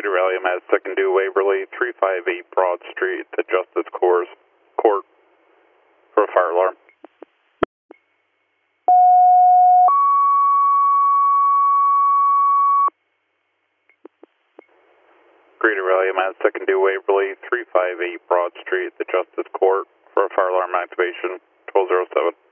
Greater Rally, I'm at 2nd Due Waverly, 358 Broad Street, the Justice Court for a fire alarm. Greater Rally, I'm at 2nd Due Waverly, 358 Broad Street, the Justice Court for a fire alarm activation, 1207.